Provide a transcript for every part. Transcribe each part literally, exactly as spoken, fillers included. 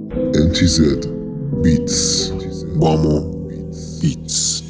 ام تی زد بیتس بامو بیتس.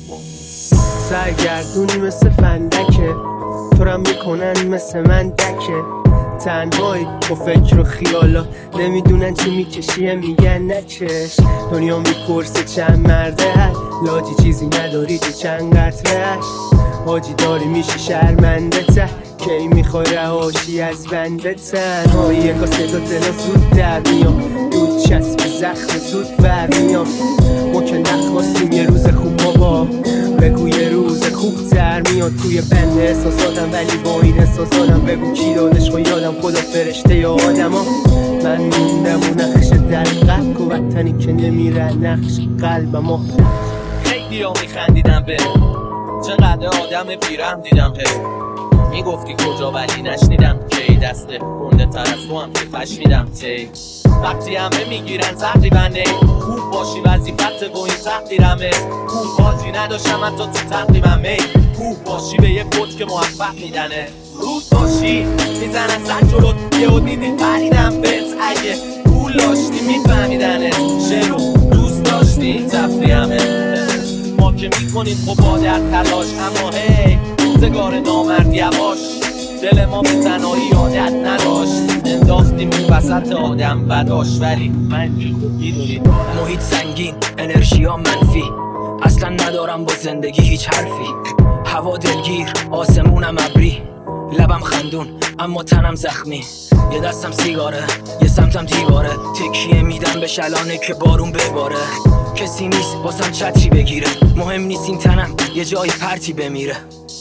سرگردونی مثل فندکه، تو رم میکنن مثل من دکه. تنهایی با فکر و خیالا، نمیدونن چی میکشیه میگن نکش. دنیا میپرسه چند مرده هست، لاجی چیزی نداری تو چند قطرهش. حاجی داری میشی شرمنده ته، کی میخوای رهاشی از بنده. تنهایی انگاه صدا دلا زود در میام، دود چسب زخم زود برمیام. ما که نخواستیم یه روز خوب بابا، بگو یه روز خوب تر میاد. توی بند احساساتم ولی با این احساساتم، بگو کی دادش و یادم خدا فرشته یا آدم ها. من موندم و نقش در قلب و وطنی که نمیره نقش قلبم ها. خیلی ها میخندیدم به چقدر آدم بیرم دیدم که میگفتی کجا ولی نشنیدم کی دسته گنده تر از تو هم که پشنیدم تی. وقتی همه میگیرن تقریبا نی خوب باشی وظیفت با این تقدیرمه. خوب حاجی نداشتم حتی تو تقریبم می خوب باشی به یه بود که موفق میدنه. رود باشی میزنن سر جلوت یهو دیدی پریدم بهت. اگه پول داشتی میفهمیدنه شعر رو دوست داشتی این تفریحمه. ما که میکنیم خب با در تلاش، اما هی روزگار نامرد یواش. دل ما به تنهایی عادت نداشت، انداختیم اون وسط آدم بداش. ولی من که خوب میدونی محیط سنگین، انرژی ها منفی، اصلا ندارم با زندگی هیچ حرفی. هوا دلگیر، آسمونم ابری، لبم خندون اما تنم زخمی. یه دستم سیگاره، یه سمتم دیواره، تکیه میدم به شلانه که بارون بباره. کسی نیست واسم چتری بگیره، مهم نیست این تنم یه جایی پرتی بمیره.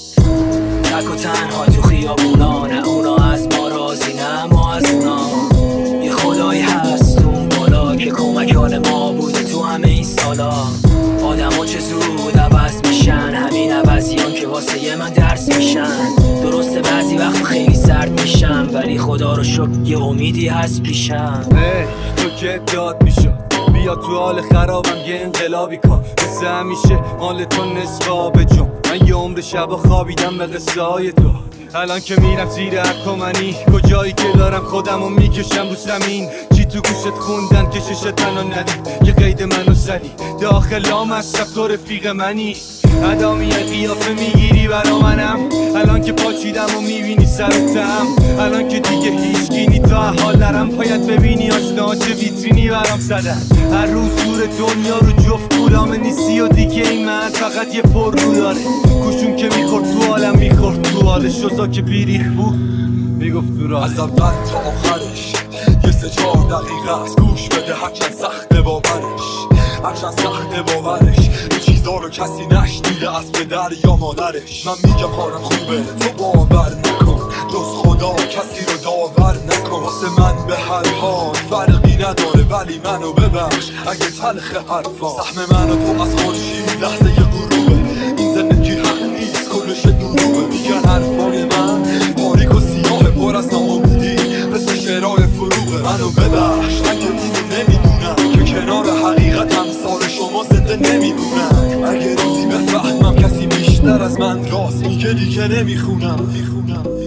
تک و تنها تو خیابونا، نه اونا از ما راضی نه ما از اونا. یه خدایی هست اون بالا که کمکان ما بوده تو همه این سالا. آدم ها چه زود عوض میشن، همین عوضیان که واسه یه من درس میشن. درسته بعضی وقت خیلی سرد میشم، ولی خدا رو شکر یه امیدی هست پیشم. ای تو که داد میشو بیا تو حال خرابم یه انقلابی کن. مثل همیشه مال تو نصف آب جون، من یه عمر شبا خوابیدم به قصه های تو. الان که میرم زیر هرکمنی، کجایی که دارم خودمو میکشم رو زمین. چی تو گوشت خوندن که ششت تنها ندید، یه قید منو زدی داخلام از تو رفیق منی. ادامی قیافه میگیری برا منم، الان که پاچیدم و میبینی سرتم. الان که دیگه هیچ گینی تا حال نرم، باید ببینی آشنا چه ویترینی برام زدن. هر روز دور دنیا رو جفت گولامه نیستی و دیگه این من فقط یه پر رو داره. کوشون که میخورد تو حالم میخورد تو حالش، شزا که بیریخ بود میگفت تو راه. از اول تا آخرش یه سه چهار دقیقه از گوش بده، هرچند سخته باورش هرچند سخته باورش. این چیزا رو کسی نشنیده از پدر یا مادرش. من میگم حالم خوبه تو باور نکن، جز خدا کسی رو داور نکن. واسه من به هر حال فرقی نداره، ولی منو ببخش اگه تلخ حرفا. سهم من و تو از خورشید لحظه یه غروبه، این زندگی حق نیست کلش دروغه. میگن حرفای من تاریک و سیاه پر از ناامیدی مثل شعرهای فروغه. منو ببخش اگه اینو نمیدونم که کنار حقیقت امثال شما زنده نمیمونم. اگه روزی بفهمم کسی بیشتر از من راست میگه دیگه نمیخونم.